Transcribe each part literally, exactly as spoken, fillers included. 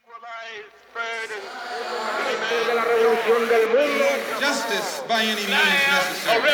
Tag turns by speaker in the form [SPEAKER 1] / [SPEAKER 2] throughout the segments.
[SPEAKER 1] Justice by any means necessary.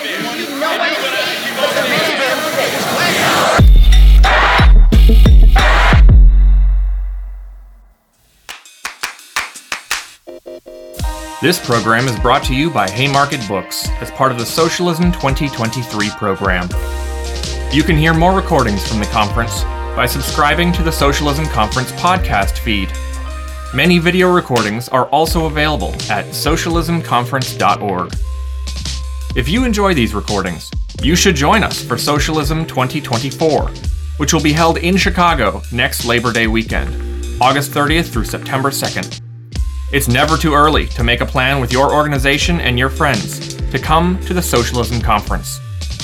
[SPEAKER 2] This program is brought to you by Haymarket Books as part of the Socialism twenty twenty-three program. You can hear more recordings from the conference by subscribing to the Socialism Conference podcast feed. Many video recordings are also available at socialism conference dot org. If you enjoy these recordings, you should join us for Socialism twenty twenty-four, which will be held in Chicago next Labor Day weekend, August thirtieth through September second. It's never too early to make a plan with your organization and your friends to come to the Socialism Conference.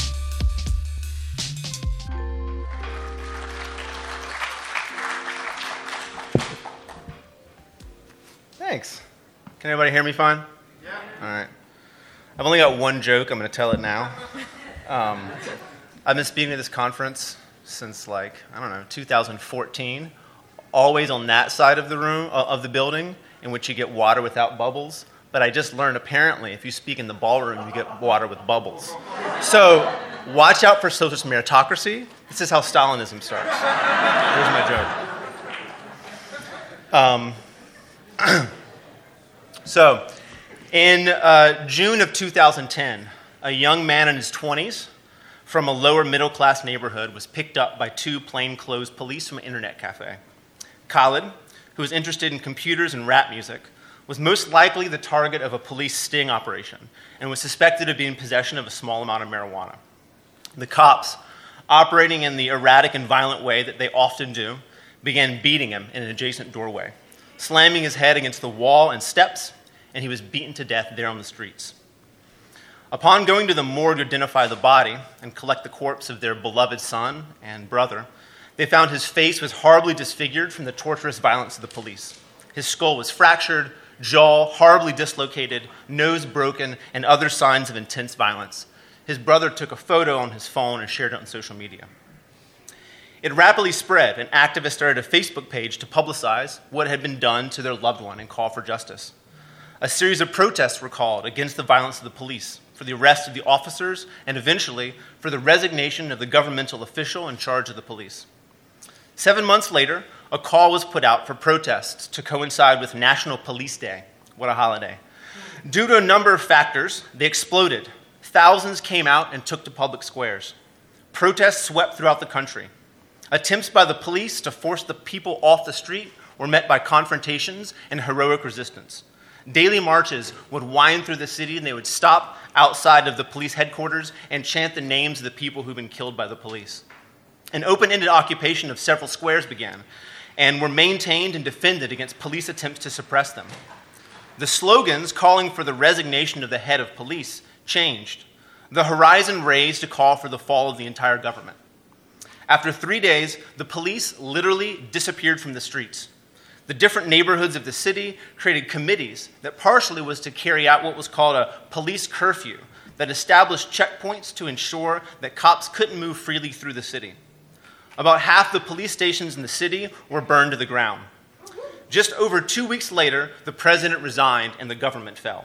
[SPEAKER 3] Thanks. Can everybody hear me fine? Yeah. All right. I've only got one joke. I'm going to tell it now. Um, I've been speaking at this conference since, like, I don't know, two thousand fourteen, always on that side of the room, uh, of the building, in which you get water without bubbles. But I just learned, apparently, if you speak in the ballroom, you get water with bubbles. So watch out for socialist meritocracy. This is how Stalinism starts. Here's my joke. Um, so, in uh, June of two thousand ten, a young man in his twenties from a lower middle-class neighborhood was picked up by two plainclothes police from an internet cafe. Khalid, who was interested in computers and rap music, was most likely the target of a police sting operation and was suspected of being in possession of a small amount of marijuana. The cops, operating in the erratic and violent way that they often do, began beating him in an adjacent doorway, slamming his head against the wall and steps, and he was beaten to death there on the streets. Upon going to the morgue to identify the body and collect the corpse of their beloved son and brother, they found his face was horribly disfigured from the torturous violence of the police. His skull was fractured, jaw horribly dislocated, nose broken, and other signs of intense violence. His brother took a photo on his phone and shared it on social media. It rapidly spread, and activists started a Facebook page to publicize what had been done to their loved one and call for justice. A series of protests were called against the violence of the police, for the arrest of the officers, and eventually for the resignation of the governmental official in charge of the police. Seven months later, a call was put out for protests to coincide with National Police Day. What a holiday. Due to a number of factors, they exploded. Thousands came out and took to public squares. Protests swept throughout the country. Attempts by the police to force the people off the street were met by confrontations and heroic resistance. Daily marches would wind through the city, and they would stop outside of the police headquarters and chant the names of the people who'd been killed by the police. An open-ended occupation of several squares began and were maintained and defended against police attempts to suppress them. The slogans calling for the resignation of the head of police changed. The horizon raised to call for the fall of the entire government. After three days, the police literally disappeared from the streets. The different neighborhoods of the city created committees that partially was to carry out what was called a police curfew that established checkpoints to ensure that cops couldn't move freely through the city. About half the police stations in the city were burned to the ground. Just over two weeks later, the president resigned and the government fell.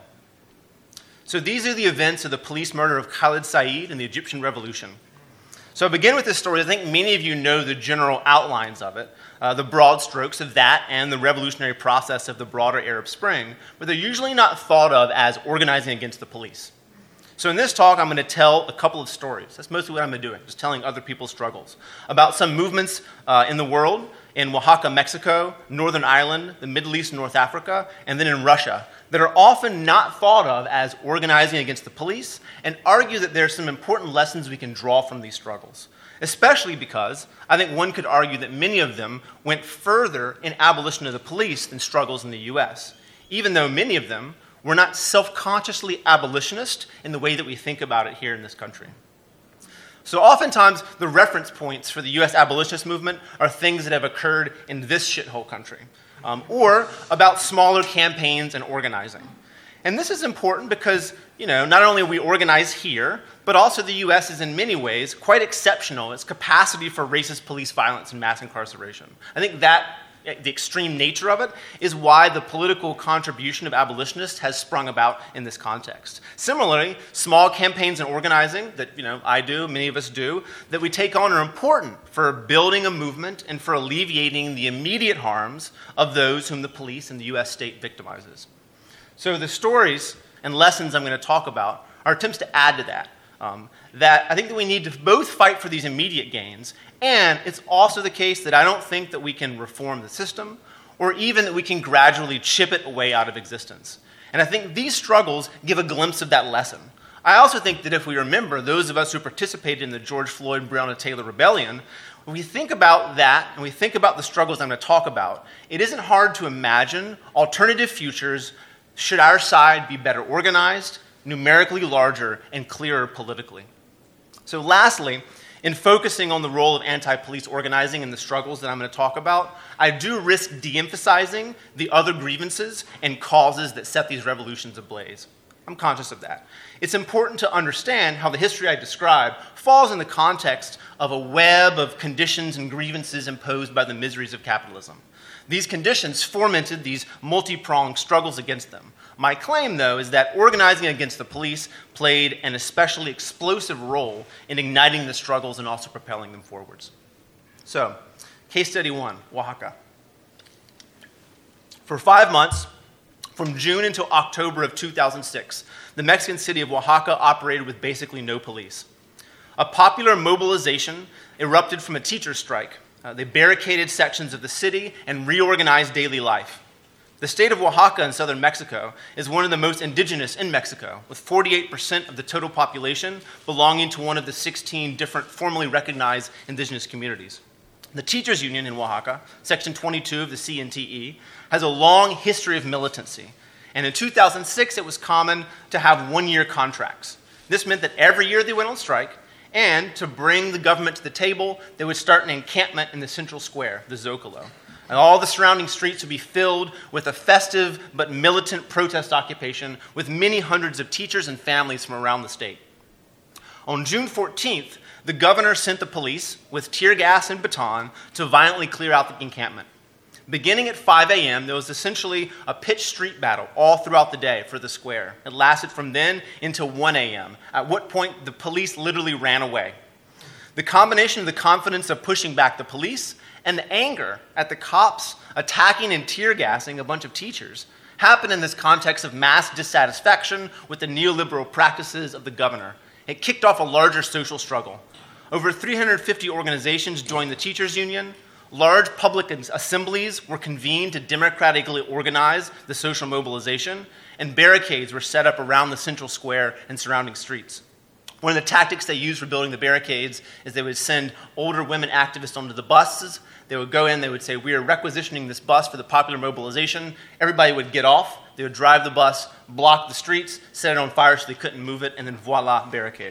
[SPEAKER 3] So these are the events of the police murder of Khalid Said and the Egyptian Revolution. So I begin with this story. I think many of you know the general outlines of it, uh, the broad strokes of that and the revolutionary process of the broader Arab Spring, but they're usually not thought of as organizing against the police. So in this talk, I'm going to tell a couple of stories. That's mostly what I'm doing, just telling other people's struggles, about some movements uh, in the world, in Oaxaca, Mexico, Northern Ireland, the Middle East, North Africa, and then in Russia, that are often not thought of as organizing against the police, and argue that there are some important lessons we can draw from these struggles, especially because I think one could argue that many of them went further in abolition of the police than struggles in the U S, even though many of them were not self-consciously abolitionist in the way that we think about it here in this country. So oftentimes, the reference points for the U S abolitionist movement are things that have occurred in this shithole country, um, or about smaller campaigns and organizing. And this is important because, you know, not only are we organized here, but also the U S is in many ways quite exceptional in its capacity for racist police violence and mass incarceration. I think that the extreme nature of it is why the political contribution of abolitionists has sprung about in this context. Similarly, small campaigns and organizing that you know I do, many of us do, that we take on are important for building a movement and for alleviating the immediate harms of those whom the police and the U S state victimizes. So the stories and lessons I'm going to talk about are attempts to add to that. Um, that I think that we need to both fight for these immediate gains, and it's also the case that I don't think that we can reform the system or even that we can gradually chip it away out of existence. And I think these struggles give a glimpse of that lesson. I also think that if we remember, those of us who participated in the George Floyd, Breonna Taylor rebellion, when we think about that and we think about the struggles I'm going to talk about, it isn't hard to imagine alternative futures should our side be better organized, numerically larger, and clearer politically. So lastly, in focusing on the role of anti-police organizing and the struggles that I'm going to talk about, I do risk de-emphasizing the other grievances and causes that set these revolutions ablaze. I'm conscious of that. It's important to understand how the history I describe falls in the context of a web of conditions and grievances imposed by the miseries of capitalism. These conditions fomented these multi-pronged struggles against them. My claim, though, is that organizing against the police played an especially explosive role in igniting the struggles and also propelling them forwards. So, case study one, Oaxaca. For five months, from June until October of two thousand six, the Mexican city of Oaxaca operated with basically no police. A popular mobilization erupted from a teacher's strike. Uh, they barricaded sections of the city and reorganized daily life. The state of Oaxaca in southern Mexico is one of the most indigenous in Mexico, with forty-eight percent of the total population belonging to one of the sixteen different formally recognized indigenous communities. The Teachers Union in Oaxaca, Section twenty-two of the C N T E, has a long history of militancy. And in two thousand six, it was common to have one-year contracts. This meant that every year they went on strike, and to bring the government to the table, they would start an encampment in the central square, the Zocalo. And all the surrounding streets would be filled with a festive but militant protest occupation with many hundreds of teachers and families from around the state. On June fourteenth, the governor sent the police with tear gas and baton to violently clear out the encampment. Beginning at five a.m., there was essentially a pitched street battle all throughout the day for the square. It lasted from then until one a.m., at what point the police literally ran away. The combination of the confidence of pushing back the police and the anger at the cops attacking and tear gassing a bunch of teachers happened in this context of mass dissatisfaction with the neoliberal practices of the governor. It kicked off a larger social struggle. Over three hundred fifty organizations joined the Teachers Union. Large public assemblies were convened to democratically organize the social mobilization, and barricades were set up around the central square and surrounding streets. One of the tactics they used for building the barricades is they would send older women activists onto the buses. They would go in, they would say, we are requisitioning this bus for the popular mobilization. Everybody would get off. They would drive the bus, block the streets, set it on fire so they couldn't move it, and then voila, barricade.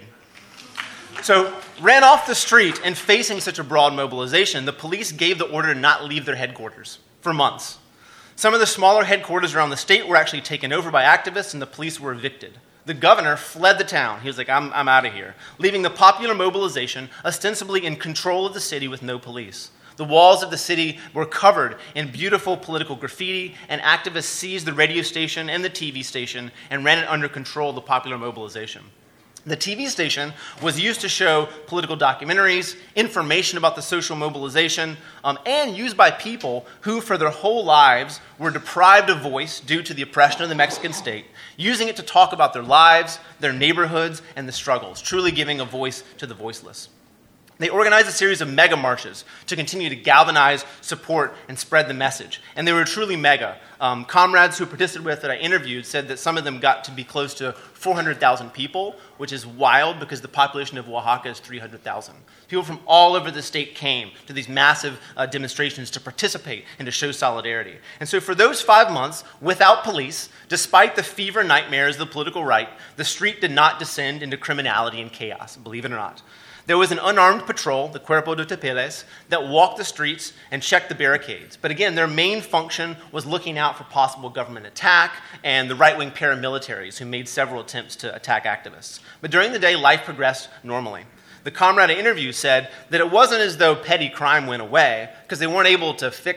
[SPEAKER 3] So, ran off the street and facing such a broad mobilization, the police gave the order to not leave their headquarters for months. Some of the smaller headquarters around the state were actually taken over by activists and the police were evicted. The governor fled the town. He was like, I'm, I'm out of here, leaving the popular mobilization ostensibly in control of the city with no police. The walls of the city were covered in beautiful political graffiti, and activists seized the radio station and the T V station and ran it under control of the popular mobilization. The T V station was used to show political documentaries, information about the social mobilization, um, and used by people who, for their whole lives, were deprived of voice due to the oppression of the Mexican state, using it to talk about their lives, their neighborhoods, and the struggles, truly giving a voice to the voiceless. They organized a series of mega marches to continue to galvanize, support, and spread the message. And they were truly mega. Um, comrades who participated with that I interviewed said that some of them got to be close to four hundred thousand people, which is wild because the population of Oaxaca is three hundred thousand. People from all over the state came to these massive uh, demonstrations to participate and to show solidarity. And so for those five months, without police, despite the fever nightmares of the political right, the street did not descend into criminality and chaos, believe it or not. There was an unarmed patrol, the Cuerpo de Tepeles, that walked the streets and checked the barricades. But again, their main function was looking out for possible government attack and the right-wing paramilitaries who made several attempts to attack activists. But during the day, life progressed normally. The comrade I interviewed said that it wasn't as though petty crime went away because they weren't able to fix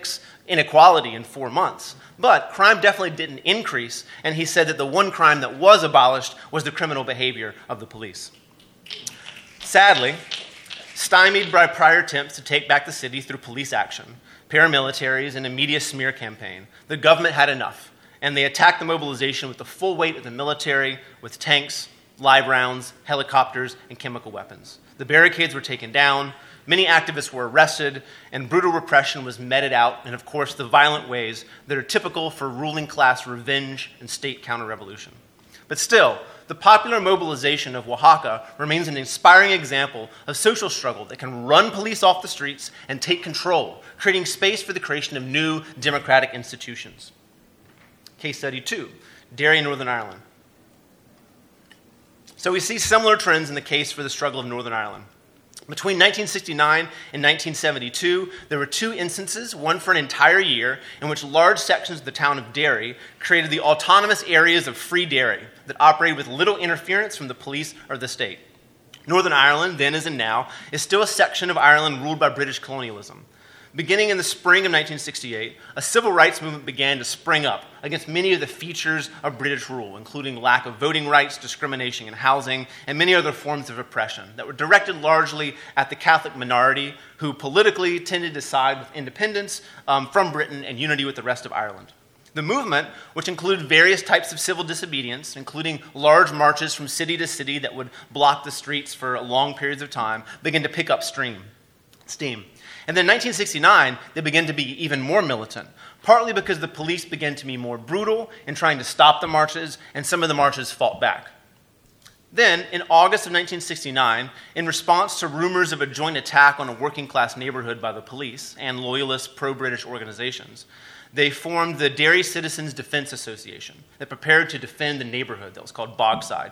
[SPEAKER 3] inequality in four months. But crime definitely didn't increase, and he said that the one crime that was abolished was the criminal behavior of the police. Sadly, stymied by prior attempts to take back the city through police action, paramilitaries, and a media smear campaign, the government had enough, and they attacked the mobilization with the full weight of the military, with tanks, live rounds, helicopters, and chemical weapons. The barricades were taken down, many activists were arrested, and brutal repression was meted out in, of course, the violent ways that are typical for ruling class revenge and state counter-revolution. But still, the popular mobilization of Oaxaca remains an inspiring example of social struggle that can run police off the streets and take control, creating space for the creation of new democratic institutions. Case study two, Derry, Northern Ireland. So we see similar trends in the case for the struggle of Northern Ireland. Between nineteen sixty-nine and nineteen seventy-two, there were two instances, one for an entire year, in which large sections of the town of Derry created the autonomous areas of Free Derry that operated with little interference from the police or the state. Northern Ireland, then as in now, is still a section of Ireland ruled by British colonialism. Beginning in the spring of nineteen sixty-eight, a civil rights movement began to spring up against many of the features of British rule, including lack of voting rights, discrimination in housing, and many other forms of oppression that were directed largely at the Catholic minority, who politically tended to side with independence um, from Britain and unity with the rest of Ireland. The movement, which included various types of civil disobedience, including large marches from city to city that would block the streets for long periods of time, began to pick up steam. steam. And then in nineteen sixty-nine, they began to be even more militant, partly because the police began to be more brutal in trying to stop the marches, and some of the marches fought back. Then, in August of nineteen sixty-nine, in response to rumors of a joint attack on a working-class neighborhood by the police and loyalist pro-British organizations, they formed the Derry Citizens Defense Association that prepared to defend the neighborhood that was called Bogside.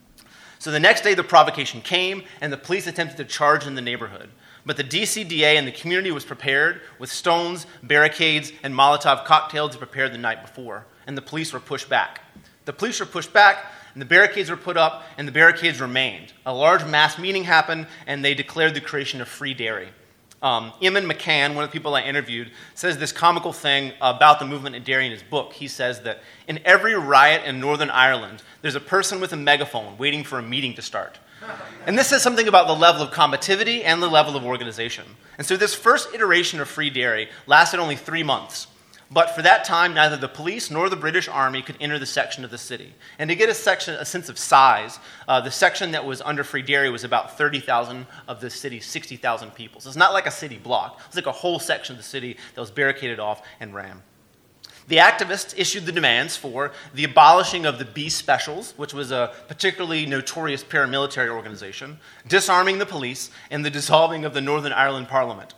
[SPEAKER 3] So the next day, the provocation came, and the police attempted to charge in the neighborhood. But the D C D A and the community was prepared with stones, barricades, and Molotov cocktails prepared the night before, and the police were pushed back. The police were pushed back, and the barricades were put up, and the barricades remained. A large mass meeting happened, and they declared the creation of Free Derry. Um, Eamon McCann, one of the people I interviewed, says this comical thing about the movement in Derry in his book. He says that in every riot in Northern Ireland, there's a person with a megaphone waiting for a meeting to start. And this says something about the level of combativity and the level of organization. And so this first iteration of Free Derry lasted only three months. But for that time, neither the police nor the British Army could enter the section of the city. And to get a, section, a sense of size, uh, the section that was under Free Derry was about thirty thousand of the city's sixty thousand people. So it's not like a city block. It's like a whole section of the city that was barricaded off and ran. The activists issued the demands for the abolishing of the B Specials, which was a particularly notorious paramilitary organization, disarming the police, and the dissolving of the Northern Ireland Parliament.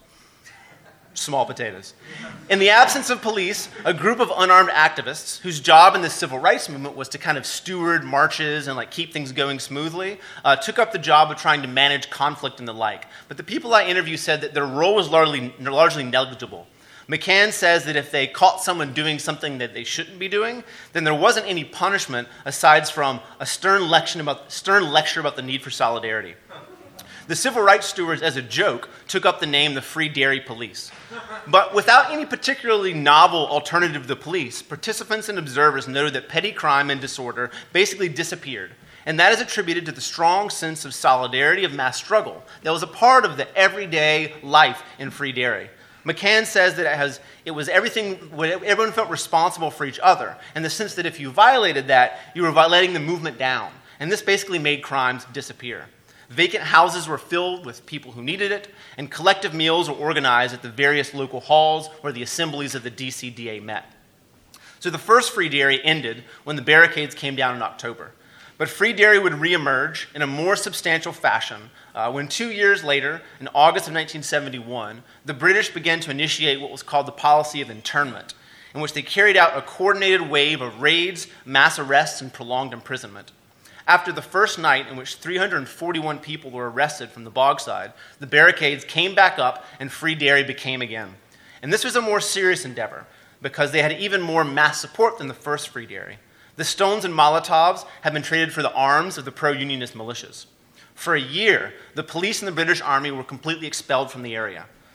[SPEAKER 3] Small potatoes. In the absence of police, a group of unarmed activists, whose job in the civil rights movement was to kind of steward marches and like keep things going smoothly, uh, took up the job of trying to manage conflict and the like. But the people I interviewed said that their role was largely, largely negligible. McCann says that if they caught someone doing something that they shouldn't be doing, then there wasn't any punishment aside from a stern lecture about, stern lecture about the need for solidarity. The civil rights stewards, as a joke, took up the name the Free Derry Police. But without any particularly novel alternative to the police, participants and observers noted that petty crime and disorder basically disappeared. And that is attributed to the strong sense of solidarity of mass struggle that was a part of the everyday life in Free Derry. McCann says that it, has, it was everything, everyone felt responsible for each other, in the sense that if you violated that, you were letting the movement down. And this basically made crimes disappear. Vacant houses were filled with people who needed it, and collective meals were organized at the various local halls where the assemblies of the D C D A met. So the first Free Derry ended when the barricades came down in October. But Free Derry would reemerge in a more substantial fashion uh, when two years later, in August of nineteen seventy-one, the British began to initiate what was called the policy of internment, in which they carried out a coordinated wave of raids, mass arrests, and prolonged imprisonment. After the first night, in which three hundred forty-one people were arrested from the Bogside, the barricades came back up and Free Derry became again. And this was a more serious endeavor, because they had even more mass support than the first Free Derry. The stones and Molotovs had been traded for the arms of the pro-unionist militias. For a year, the police and the British Army were completely expelled from the area.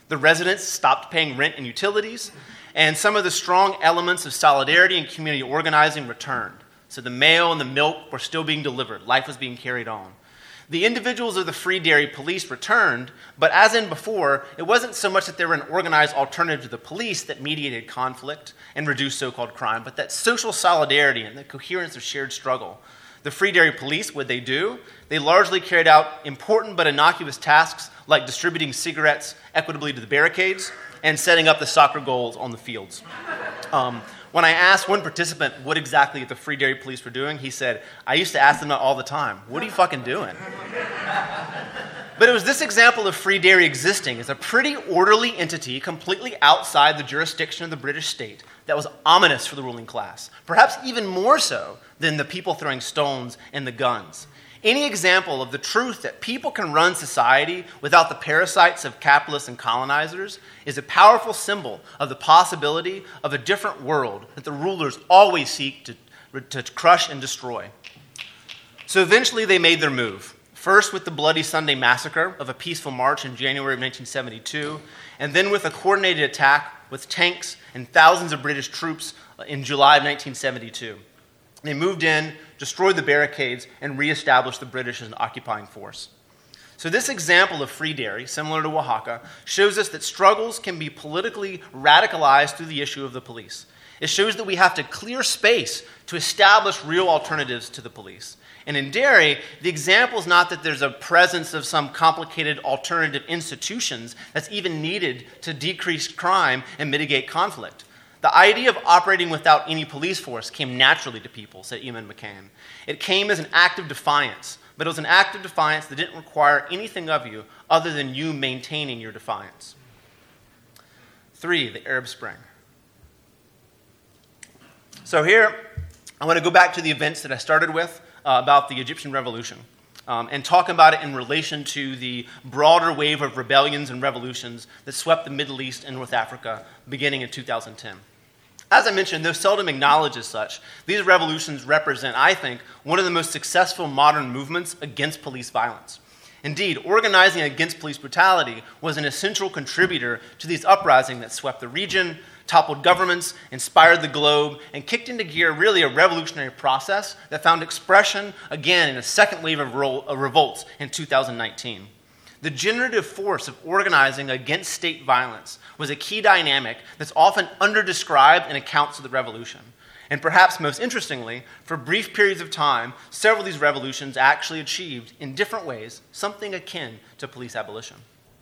[SPEAKER 3] The residents stopped paying rent and utilities, and some of the strong elements of solidarity and community organizing returned. So the mail and the milk were still being delivered. Life was being carried on. The individuals of the Free Derry Police returned, but as in before, it wasn't so much that they were an organized alternative to the police that mediated conflict and reduced so-called crime, but that social solidarity and the coherence of shared struggle. The Free Derry Police, what they do? They largely carried out important but innocuous tasks like distributing cigarettes equitably to the barricades and setting up the soccer goals on the fields. Um, when I asked one participant what exactly the Free Derry Police were doing, he said, I used to ask them that all the time. What are you fucking doing? But it was this example of Free Derry existing as a pretty orderly entity completely outside the jurisdiction of the British state that was ominous for the ruling class, perhaps even more so than the people throwing stones and the guns. Any example of the truth that people can run society without the parasites of capitalists and colonizers is a powerful symbol of the possibility of a different world that the rulers always seek to, to crush and destroy. So eventually they made their move. First with the Bloody Sunday Massacre of a peaceful march in January of nineteen seventy-two, and then with a coordinated attack with tanks and thousands of British troops in July of nineteen seventy-two. They moved in, destroyed the barricades, and reestablished the British as an occupying force. So this example of Free Derry, similar to Oaxaca, shows us that struggles can be politically radicalized through the issue of the police. It shows that we have to clear space to establish real alternatives to the police. And in Derry, the example is not that there's a presence of some complicated alternative institutions that's even needed to decrease crime and mitigate conflict. The idea of operating without any police force came naturally to people, said Eamon McCann. It came as an act of defiance, but it was an act of defiance that didn't require anything of you other than you maintaining your defiance. Three, the Arab Spring. So here, I want to go back to the events that I started with uh, about the Egyptian Revolution um, and talk about it in relation to the broader wave of rebellions and revolutions that swept the Middle East and North Africa beginning in two thousand ten. As I mentioned, though seldom acknowledged as such, these revolutions represent, I think, one of the most successful modern movements against police violence. Indeed, organizing against police brutality was an essential contributor to these uprisings that swept the region, toppled governments, inspired the globe, and kicked into gear really a revolutionary process that found expression again in a second wave of, ro- of revolts in two thousand nineteen. The generative force of organizing against state violence was a key dynamic that's often underdescribed in accounts of the revolution. And perhaps most interestingly, for brief periods of time, several of these revolutions actually achieved, in different ways, something akin to police abolition.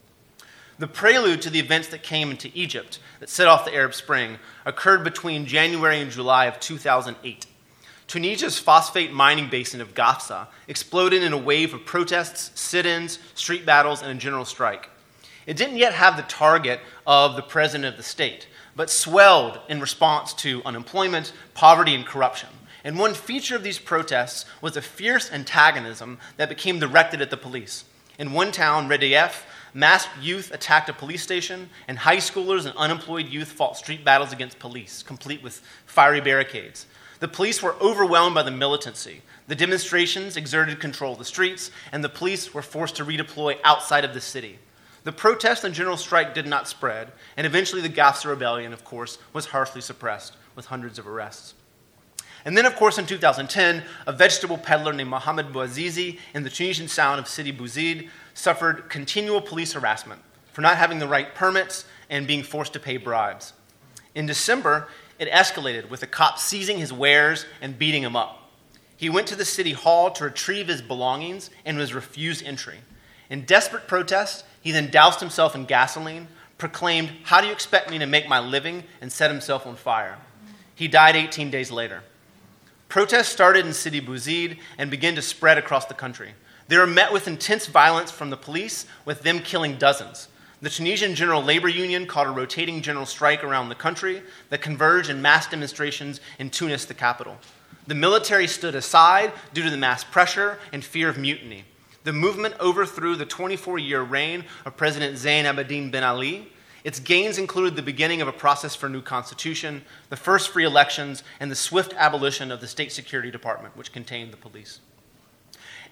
[SPEAKER 3] The prelude to the events that came into Egypt that set off the Arab Spring occurred between January and July of two thousand eight. Tunisia's phosphate mining basin of Gafsa exploded in a wave of protests, sit-ins, street battles, and a general strike. It didn't yet have the target of the president of the state, but swelled in response to unemployment, poverty, and corruption. And one feature of these protests was a fierce antagonism that became directed at the police. In one town, Redef, masked youth attacked a police station, and high schoolers and unemployed youth fought street battles against police, complete with fiery barricades. The police were overwhelmed by the militancy. The demonstrations exerted control of the streets, and the police were forced to redeploy outside of the city. The protest and general strike did not spread, and eventually the Gafsa rebellion, of course, was harshly suppressed, with hundreds of arrests. And then, of course, in two thousand ten, a vegetable peddler named Mohamed Bouazizi in the Tunisian town of Sidi Bouzid suffered continual police harassment for not having the right permits and being forced to pay bribes. In December, it escalated with a cop seizing his wares and beating him up. He went to the city hall to retrieve his belongings and was refused entry. In desperate protest, he then doused himself in gasoline, proclaimed, "How do you expect me to make my living?" and set himself on fire. He died eighteen days later. Protests started in Sidi Bouzid and began to spread across the country. They were met with intense violence from the police, with them killing dozens. The Tunisian General Labor Union called a rotating general strike around the country that converged in mass demonstrations in Tunis, the capital. The military stood aside due to the mass pressure and fear of mutiny. The movement overthrew the twenty-four-year reign of President Zain Abidine Ben Ali. Its gains included the beginning of a process for a new constitution, the first free elections, and the swift abolition of the State Security Department, which contained the police.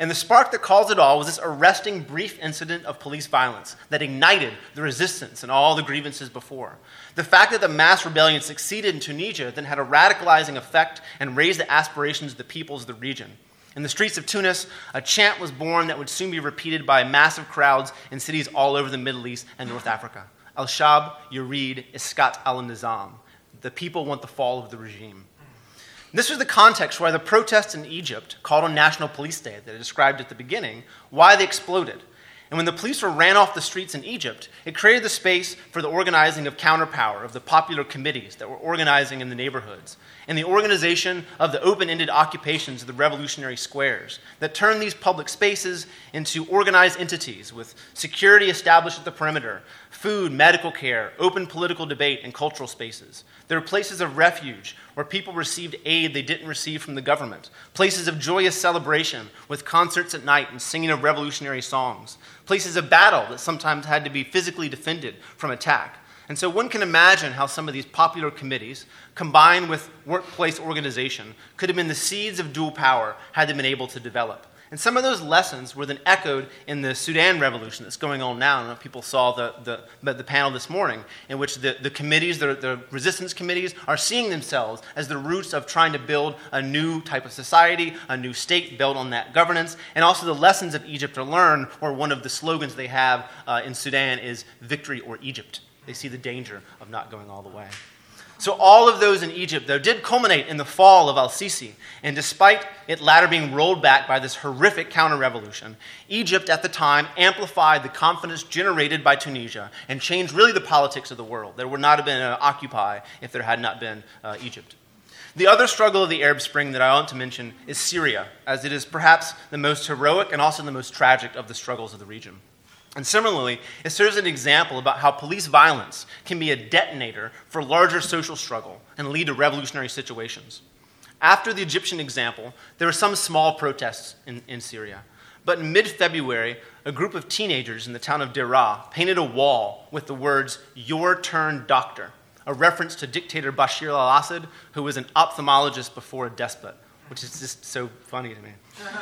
[SPEAKER 3] And the spark that caused it all was this arresting brief incident of police violence that ignited the resistance and all the grievances before. The fact that the mass rebellion succeeded in Tunisia then had a radicalizing effect and raised the aspirations of the peoples of the region. In the streets of Tunis, a chant was born that would soon be repeated by massive crowds in cities all over the Middle East and North Africa. Al-Shab yurid iskat al-Nizam. The people want the fall of the regime. This was the context why the protests in Egypt, called on National Police Day that I described at the beginning, why they exploded. And when the police were ran off the streets in Egypt, it created the space for the organizing of counterpower, of the popular committees that were organizing in the neighborhoods, and the organization of the open-ended occupations of the revolutionary squares that turned these public spaces into organized entities with security established at the perimeter, food, medical care, open political debate, and cultural spaces. There were places of refuge where people received aid they didn't receive from the government, places of joyous celebration with concerts at night and singing of revolutionary songs, places of battle that sometimes had to be physically defended from attack. And so one can imagine how some of these popular committees, combined with workplace organization, could have been the seeds of dual power had they been able to develop. And some of those lessons were then echoed in the Sudan revolution that's going on now. I don't know if people saw the, the, the panel this morning, in which the, the committees, the, the resistance committees, are seeing themselves as the roots of trying to build a new type of society, a new state built on that governance, and also the lessons of Egypt to learn, or one of the slogans they have uh, in Sudan is victory or Egypt. They see the danger of not going all the way. So all of those in Egypt, though, did culminate in the fall of al-Sisi. And despite it latter being rolled back by this horrific counter-revolution, Egypt at the time amplified the confidence generated by Tunisia and changed really the politics of the world. There would not have been an Occupy if there had not been uh, Egypt. The other struggle of the Arab Spring that I want to mention is Syria, as it is perhaps the most heroic and also the most tragic of the struggles of the region. And similarly, it serves as an example about how police violence can be a detonator for larger social struggle and lead to revolutionary situations. After the Egyptian example, there were some small protests in, in Syria. But in mid-February, a group of teenagers in the town of Deraa painted a wall with the words, "Your turn, doctor," a reference to dictator Bashir al-Assad, who was an ophthalmologist before a despot, which is just so funny to me.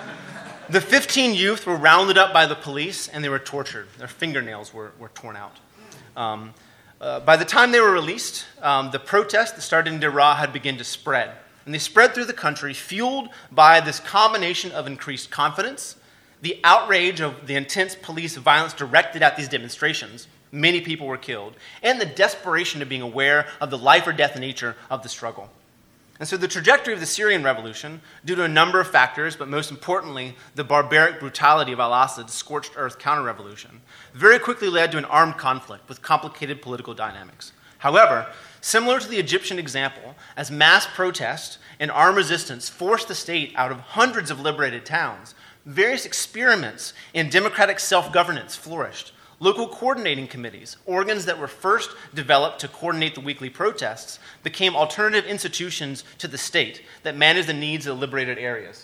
[SPEAKER 3] The fifteen youth were rounded up by the police and they were tortured. Their fingernails were, were torn out. Um, uh, by the time they were released, um, the protests that started in Deraa had begun to spread. And they spread through the country, fueled by this combination of increased confidence, the outrage of the intense police violence directed at these demonstrations. Many people were killed, and the desperation of being aware of the life or death nature of the struggle. And so the trajectory of the Syrian revolution, due to a number of factors, but most importantly, the barbaric brutality of al-Assad's scorched earth counter-revolution, very quickly led to an armed conflict with complicated political dynamics. However, similar to the Egyptian example, as mass protest and armed resistance forced the state out of hundreds of liberated towns, various experiments in democratic self-governance flourished. Local coordinating committees, organs that were first developed to coordinate the weekly protests, became alternative institutions to the state that managed the needs of the liberated areas.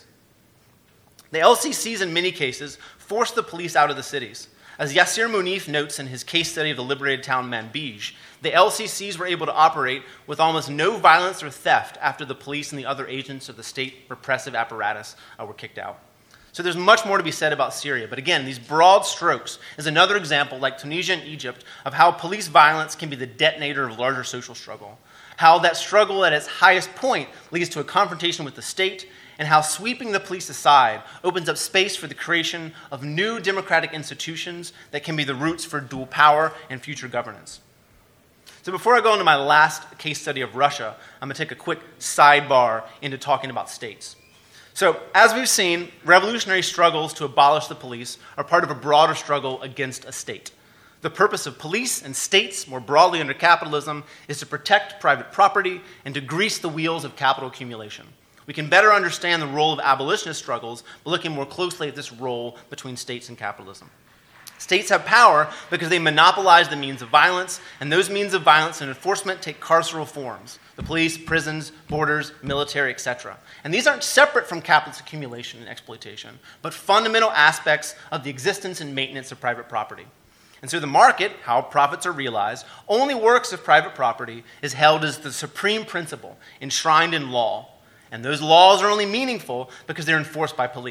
[SPEAKER 3] The L C Cs in many cases forced the police out of the cities. As Yasser Munif notes in his case study of the liberated town Manbij, the L C Cs were able to operate with almost no violence or theft after the police and the other agents of the state repressive apparatus uh, were kicked out. So there's much more to be said about Syria. But again, these broad strokes is another example, like Tunisia and Egypt, of how police violence can be the detonator of larger social struggle. How that struggle at its highest point leads to a confrontation with the state, and how sweeping the police aside opens up space for the creation of new democratic institutions that can be the roots for dual power and future governance. So before I go into my last case study of Russia, I'm going to take a quick sidebar into talking about states. So, as we've seen, revolutionary struggles to abolish the police are part of a broader struggle against a state. The purpose of police and states, more broadly under capitalism, is to protect private property and to grease the wheels of capital accumulation. We can better understand the role of abolitionist struggles by looking more closely at this role between states and capitalism. States have power because they monopolize the means of violence, and those means of violence and enforcement take carceral forms: the police, prisons, borders, military, et cetera. And these aren't separate from capitalist accumulation and exploitation, but fundamental aspects of the existence and maintenance of private property. And so the market, how profits are realized, only works if private property is held as the supreme principle enshrined in law. And those laws are only meaningful because they're enforced by police.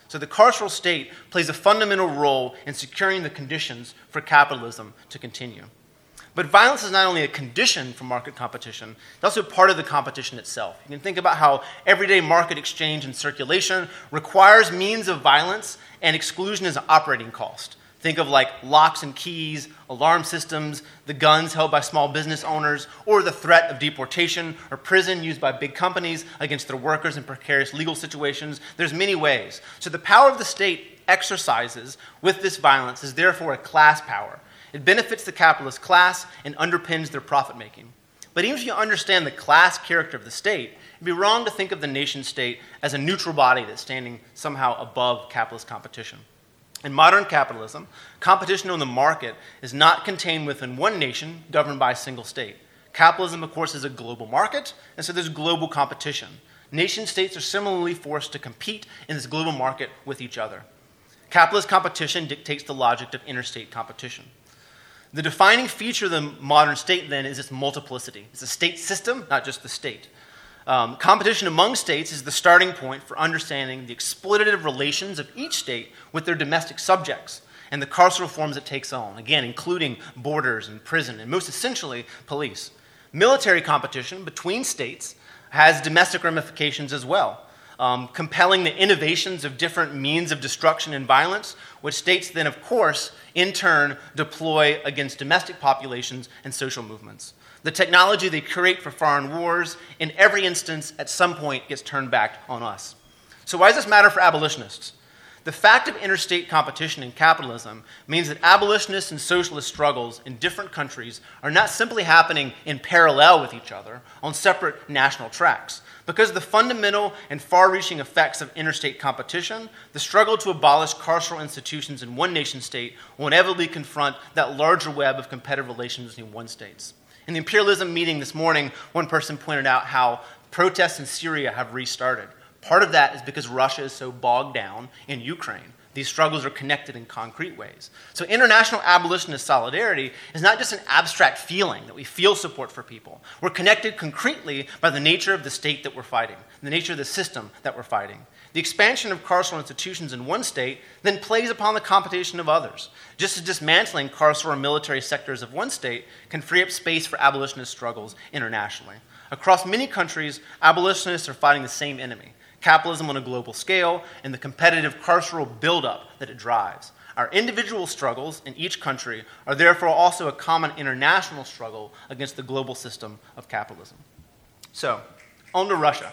[SPEAKER 3] So the carceral state plays a fundamental role in securing the conditions for capitalism to continue. But violence is not only a condition for market competition, it's also part of the competition itself. You can think about how everyday market exchange and circulation requires means of violence, and exclusion is an operating cost. Think of like locks and keys, alarm systems, the guns held by small business owners, or the threat of deportation or prison used by big companies against their workers in precarious legal situations. There's many ways. So the power of the state exercises with this violence is therefore a class power. It benefits the capitalist class and underpins their profit making. But even if you understand the class character of the state, it'd be wrong to think of the nation state as a neutral body that's standing somehow above capitalist competition. In modern capitalism, competition on the market is not contained within one nation governed by a single state. Capitalism, of course, is a global market, and so there's global competition. Nation states are similarly forced to compete in this global market with each other. Capitalist competition dictates the logic of interstate competition. The defining feature of the modern state, then, is its multiplicity. It's a state system, not just the state. Um, competition among states is the starting point for understanding the exploitative relations of each state with their domestic subjects and the carceral forms it takes on, again, including borders and prison, and most essentially, police. Military competition between states has domestic ramifications as well, um, compelling the innovations of different means of destruction and violence, which states then, of course, in turn, deploy against domestic populations and social movements. The technology they create for foreign wars, in every instance, at some point, gets turned back on us. So why does this matter for abolitionists? The fact of interstate competition in capitalism means that abolitionists and socialist struggles in different countries are not simply happening in parallel with each other on separate national tracks. Because of the fundamental and far-reaching effects of interstate competition, the struggle to abolish carceral institutions in one nation-state will inevitably confront that larger web of competitive relations between one states. In the imperialism meeting this morning, one person pointed out how protests in Syria have restarted. Part of that is because Russia is so bogged down in Ukraine. These struggles are connected in concrete ways. So international abolitionist solidarity is not just an abstract feeling that we feel support for people. We're connected concretely by the nature of the state that we're fighting, the nature of the system that we're fighting. The expansion of carceral institutions in one state then plays upon the competition of others. Just as dismantling carceral or military sectors of one state can free up space for abolitionist struggles internationally. Across many countries, abolitionists are fighting the same enemy: capitalism on a global scale and the competitive carceral buildup that it drives. Our individual struggles in each country are therefore also a common international struggle against the global system of capitalism. So, on to Russia.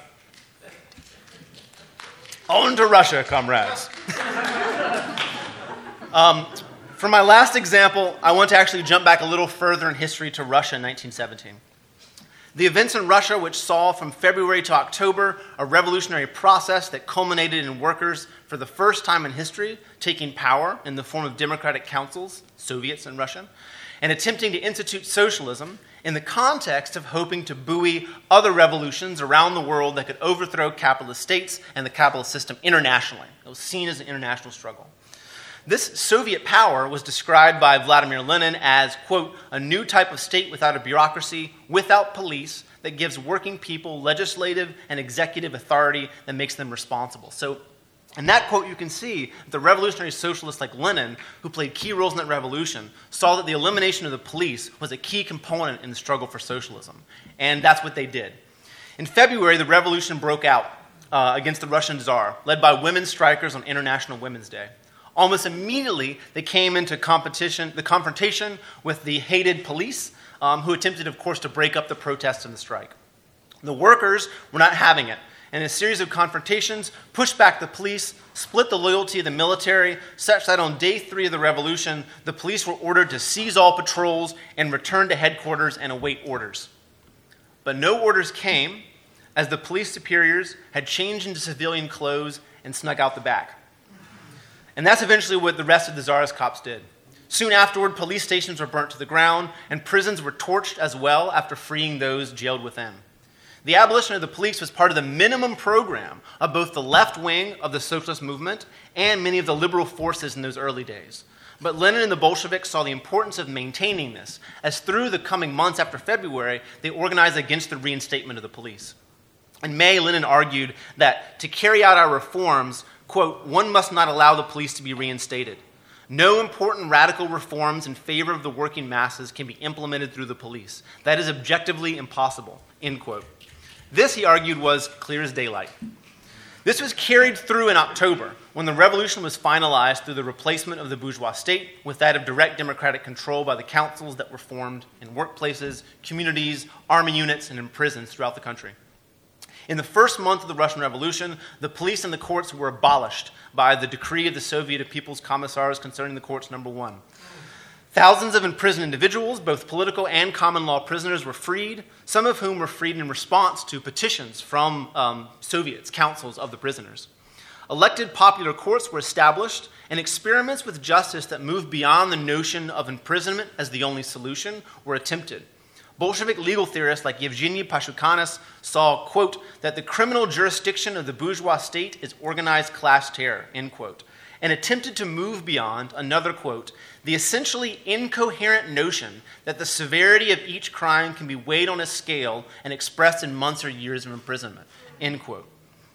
[SPEAKER 3] On to Russia, comrades. um, for my last example, I want to actually jump back a little further in history to Russia in nineteen seventeen. The events in Russia, which saw from February to October a revolutionary process that culminated in workers, for the first time in history, taking power in the form of democratic councils, Soviets in Russia, and attempting to institute socialism in the context of hoping to buoy other revolutions around the world that could overthrow capitalist states and the capitalist system internationally. It was seen as an international struggle. This Soviet power was described by Vladimir Lenin as, quote, a new type of state without a bureaucracy, without police, that gives working people legislative and executive authority that makes them responsible. So in that quote, you can see that the revolutionary socialists like Lenin, who played key roles in that revolution, saw that the elimination of the police was a key component in the struggle for socialism. And that's what they did. In February, the revolution broke out uh, against the Russian Tsar, led by women strikers on International Women's Day. Almost immediately, they came into competition, the confrontation with the hated police, um, who attempted, of course, to break up the protests and the strike. The workers were not having it, and in a series of confrontations, pushed back the police, split the loyalty of the military, such that on day three of the revolution, the police were ordered to seize all patrols and return to headquarters and await orders. But no orders came, as the police superiors had changed into civilian clothes and snuck out the back. And that's eventually what the rest of the Tsarist cops did. Soon afterward, police stations were burnt to the ground, and prisons were torched as well after freeing those jailed within. The abolition of the police was part of the minimum program of both the left wing of the socialist movement and many of the liberal forces in those early days. But Lenin and the Bolsheviks saw the importance of maintaining this, as through the coming months after February, they organized against the reinstatement of the police. In May, Lenin argued that to carry out our reforms, quote, one must not allow the police to be reinstated. No important radical reforms in favor of the working masses can be implemented through the police. That is objectively impossible, end quote. This, he argued, was clear as daylight. This was carried through in October, when the revolution was finalized through the replacement of the bourgeois state with that of direct democratic control by the councils that were formed in workplaces, communities, army units, and in prisons throughout the country. In the first month of the Russian Revolution, the police and the courts were abolished by the decree of the Soviet People's Commissars concerning the courts number one. Thousands of imprisoned individuals, both political and common law prisoners, were freed, some of whom were freed in response to petitions from um, Soviets, councils of the prisoners. Elected popular courts were established, and experiments with justice that moved beyond the notion of imprisonment as the only solution were attempted. Bolshevik legal theorists like Yevgeny Pashukanis saw, quote, that the criminal jurisdiction of the bourgeois state is organized class terror, end quote, and attempted to move beyond, another quote, the essentially incoherent notion that the severity of each crime can be weighed on a scale and expressed in months or years of imprisonment, end quote.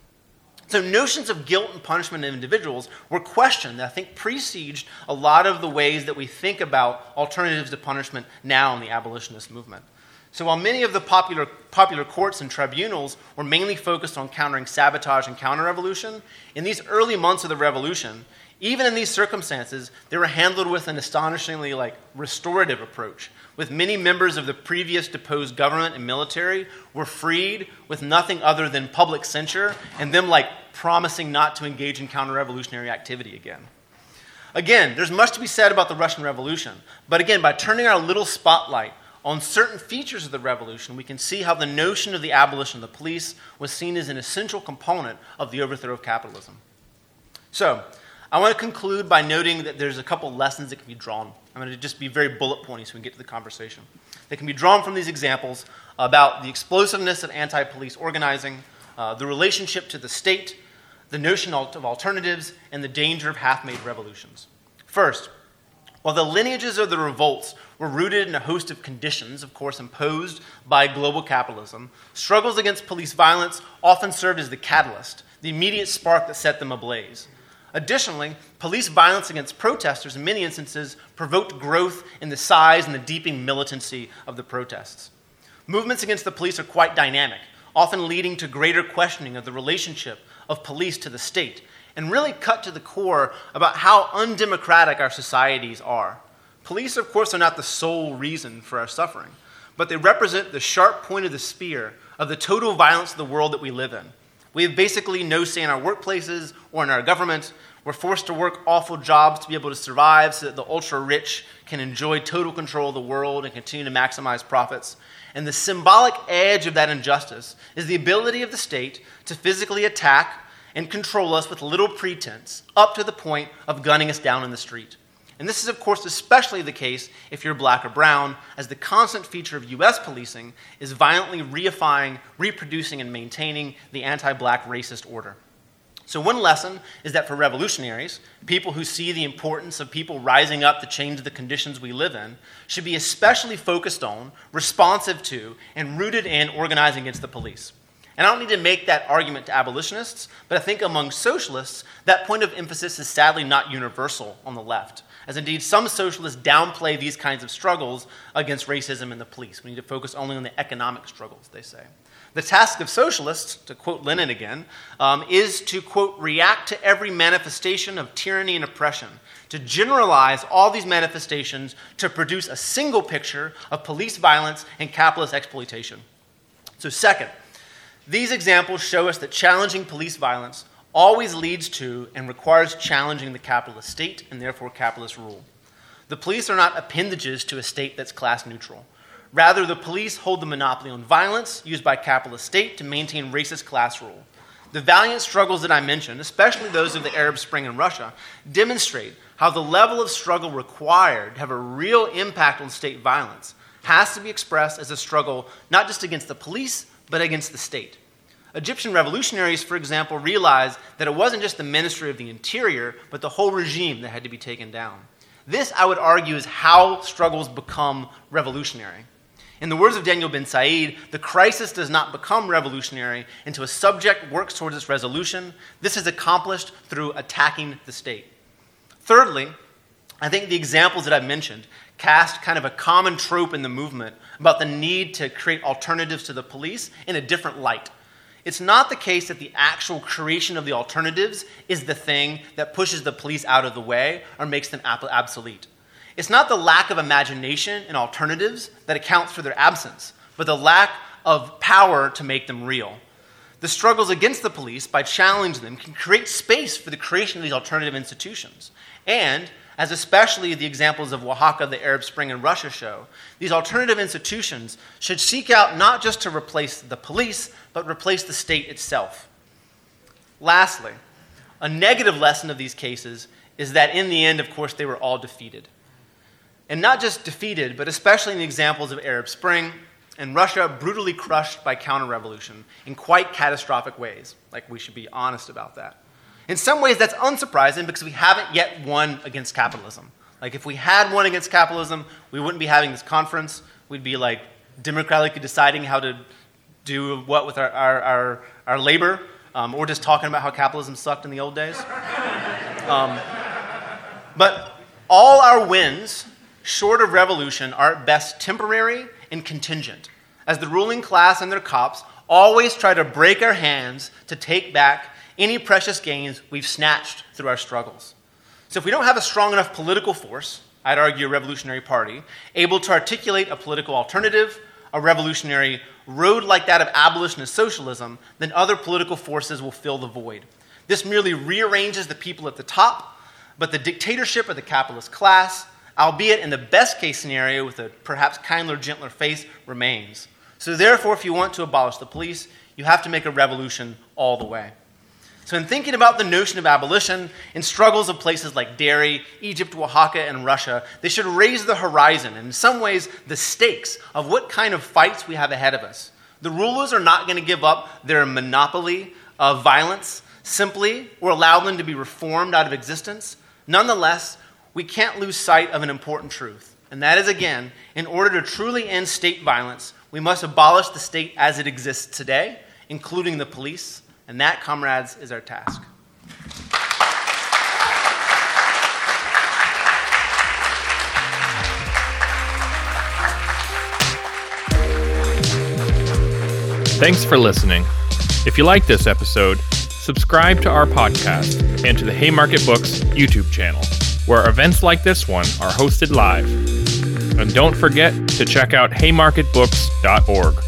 [SPEAKER 3] So notions of guilt and punishment of individuals were questioned that I think preceded a lot of the ways that we think about alternatives to punishment now in the abolitionist movement. So while many of the popular, popular courts and tribunals were mainly focused on countering sabotage and counter-revolution, in these early months of the revolution, even in these circumstances, they were handled with an astonishingly like restorative approach, with many members of the previous deposed government and military were freed with nothing other than public censure and them like promising not to engage in counter-revolutionary activity again. Again, there's much to be said about the Russian Revolution, but again, by turning our little spotlight on certain features of the revolution, we can see how the notion of the abolition of the police was seen as an essential component of the overthrow of capitalism. So, I want to conclude by noting that there's a couple lessons that can be drawn. I'm going to just be very bullet pointy so we can get to the conversation. They can be drawn from these examples about the explosiveness of anti-police organizing, uh, the relationship to the state, the notion of alternatives, and the danger of half-made revolutions. First, while the lineages of the revolts were rooted in a host of conditions, of course, imposed by global capitalism, struggles against police violence often served as the catalyst, the immediate spark that set them ablaze. Additionally, police violence against protesters in many instances provoked growth in the size and the deepening militancy of the protests. Movements against the police are quite dynamic, often leading to greater questioning of the relationship of police to the state, and really cut to the core about how undemocratic our societies are. Police, of course, are not the sole reason for our suffering, but they represent the sharp point of the spear of the total violence of the world that we live in. We have basically no say in our workplaces or in our government. We're forced to work awful jobs to be able to survive so that the ultra-rich can enjoy total control of the world and continue to maximize profits. And the symbolic edge of that injustice is the ability of the state to physically attack and control us with little pretense, up to the point of gunning us down in the street. And this is, of course, especially the case if you're black or brown, as the constant feature of U S policing is violently reifying, reproducing, and maintaining the anti-black racist order. So one lesson is that for revolutionaries, people who see the importance of people rising up to change the conditions we live in, should be especially focused on, responsive to, and rooted in organizing against the police. And I don't need to make that argument to abolitionists, but I think among socialists, that point of emphasis is sadly not universal on the left, as indeed some socialists downplay these kinds of struggles against racism and the police. We need to focus only on the economic struggles, they say. The task of socialists, to quote Lenin again, um, is to, quote, react to every manifestation of tyranny and oppression, to generalize all these manifestations to produce a single picture of police violence and capitalist exploitation. So second, these examples show us that challenging police violence always leads to and requires challenging the capitalist state and therefore capitalist rule. The police are not appendages to a state that's class neutral. Rather, the police hold the monopoly on violence used by capitalist state to maintain racist class rule. The valiant struggles that I mentioned, especially those of the Arab Spring in Russia, demonstrate how the level of struggle required to have a real impact on state violence has to be expressed as a struggle not just against the police, but against the state. Egyptian revolutionaries, for example, realized that it wasn't just the Ministry of the Interior, but the whole regime that had to be taken down. This, I would argue, is how struggles become revolutionary. In the words of Daniel Ben Said, the crisis does not become revolutionary until a subject works towards its resolution. This is accomplished through attacking the state. Thirdly, I think the examples that I've mentioned cast kind of a common trope in the movement about the need to create alternatives to the police in a different light. It's not the case that the actual creation of the alternatives is the thing that pushes the police out of the way or makes them obsolete. It's not the lack of imagination in alternatives that accounts for their absence, but the lack of power to make them real. The struggles against the police, by challenging them, can create space for the creation of these alternative institutions. And, as especially the examples of Oaxaca, the Arab Spring, and Russia show, these alternative institutions should seek out not just to replace the police, but replace the state itself. Lastly, a negative lesson of these cases is that in the end, of course, they were all defeated. And not just defeated, but especially in the examples of Arab Spring and Russia brutally crushed by counter-revolution in quite catastrophic ways. Like, we should be honest about that. In some ways, that's unsurprising because we haven't yet won against capitalism. Like, if we had won against capitalism, we wouldn't be having this conference. We'd be, like, democratically deciding how to do what with our, our, our, our labor, um, or just talking about how capitalism sucked in the old days. Um, but all our wins, short of revolution, are at best temporary and contingent, as the ruling class and their cops always try to break our hands to take back any precious gains we've snatched through our struggles. So if we don't have a strong enough political force, I'd argue a revolutionary party, able to articulate a political alternative, a revolutionary road like that of abolitionist socialism, then other political forces will fill the void. This merely rearranges the people at the top, but the dictatorship of the capitalist class, albeit in the best case scenario with a perhaps kinder, gentler face, remains. So therefore, if you want to abolish the police, you have to make a revolution all the way. So in thinking about the notion of abolition, in struggles of places like Derry, Egypt, Oaxaca, and Russia, they should raise the horizon, and in some ways, the stakes of what kind of fights we have ahead of us. The rulers are not going to give up their monopoly of violence simply or allow them to be reformed out of existence. Nonetheless, we can't lose sight of an important truth, and that is, again, in order to truly end state violence, we must abolish the state as it exists today, including the police, and that, comrades, is our task.
[SPEAKER 2] Thanks for listening. If you like this episode, subscribe to our podcast and to the Haymarket Books YouTube channel, where events like this one are hosted live. And don't forget to check out haymarket books dot org.